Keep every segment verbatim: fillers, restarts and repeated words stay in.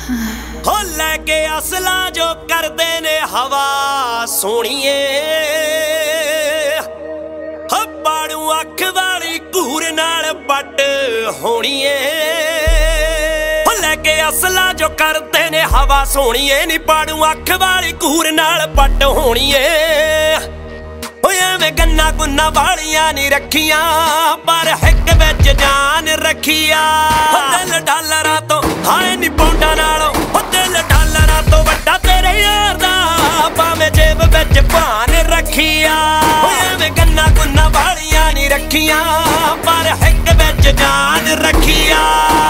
हो लैके असला जो करदे ने हवा सोहणीए हो पाड़ू अख वाली घूर नाल पट होणीए हो लैके असला जो करदे ने हवा सोहणीए नी पाड़ू अख वाली घूर नाल पट होणीए एवें गन्ना गुन्ना वालियां नी रखियां पर हिक विच जान रखिया दिल डालरां तो हाए नी पौंडा नालों दिल डालरां तो वड्डा तेरे यार दा भावें जेब विच भान रखिया एवें गन्ना गुन्ना वालियां नी रखियां पर हिक विच जान रखिया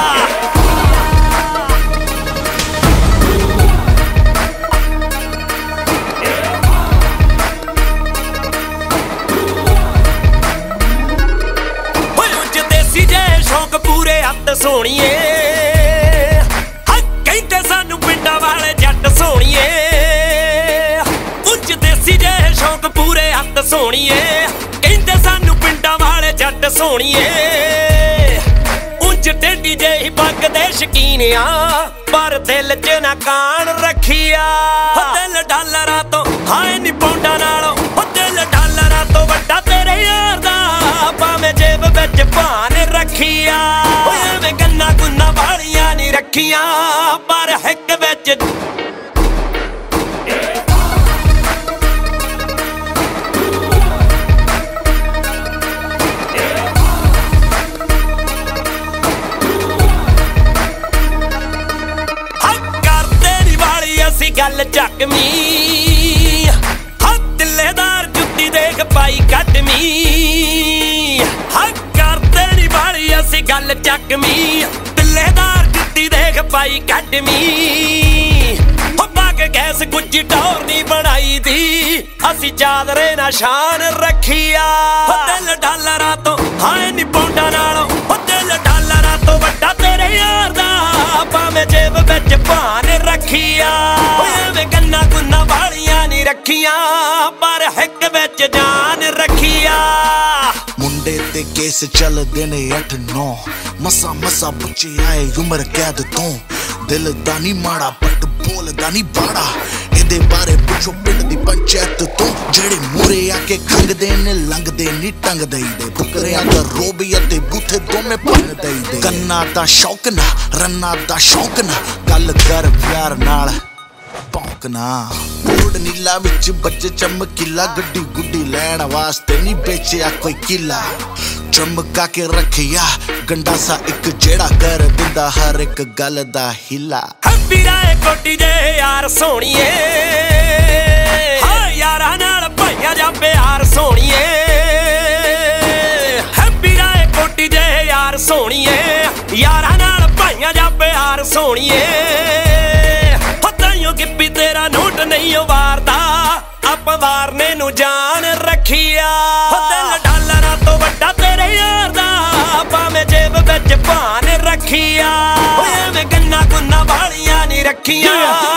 पूरे हत्थ सोहणीए कहते सानू पिंडां वाले जट सोहणीए उच देसी जे शौक पूरे हत्थ सोहणीए कहते सानू पिंडां वाले जट सोहणीए उच टेढ़ी जेही पग दे शकीन आ पर दिल च ना कान रखिया दिल डालरां तो हाए नी पौंडा नालों दिल डालरां तो वड्डा तेरे यार दा भावें जेब विच भान रखिया एवें गन्ना गुन्ना वालियां नी रखियां पर हिक विच करदे नी वाली असीं गल चकमी दिलेदार जुत्ती देख पाई कटमी करदे नी वाली असीं गल चकमी दिलेदार जुत्ती देख पाई कटमी पग गैस गुज्जी टौर नी बनाई दी असीं चादरे ना शान रखिया दिल डालरां तो हाए नी पौंडा नालों दिल डालरां तो वड्डा तेरे यार दा भावें जेब विच भान रखिया एवें गन्ना गुन्ना वालियां नी रखियां पर हिक विच जान रखिया मुंडे ते केस चलदे ने अठ नौ मसा मसा बच्चे आए उम्र कैद तो दिल दा नी माड़ा पट बोल दा नी बाड़ा इहदे बारे पुछो पिंड दी पंचायत तो जेड़े मूरे आके खंगदे ने लंघदे नी टंग दई दे फुकरियां दा रोबी अते बूथे दोवें भन दई दे गन्ना दा शौक ना रन्ना दा शौक ना गल कर प्यार नाल भौंकना बोर्ड नीला विच बच्चे चमकीला गड्डी गुड्डी लैण वास्ते नी बेचिया कोई किला चमका के रखिया गंडा सा एक जेड़ा कर दिंदा हर एक गल दा हिला बीराए कोटी जे यार सोहणीए हां यारां नाल भाईयां जा प्यार सोहणीए बीराए कोटी जे यार सोहणीए यारां नाल भाईयां जा प्यार सोहणीए गिप्पी तेरा नोट नहीं वारदा आप वारने नू जान रखिया दिल डालरां तो वड्डा तेरे यार दा भावें जेब विच भान रखिया एवें गन्ना गुन्ना वालियां नी रखियां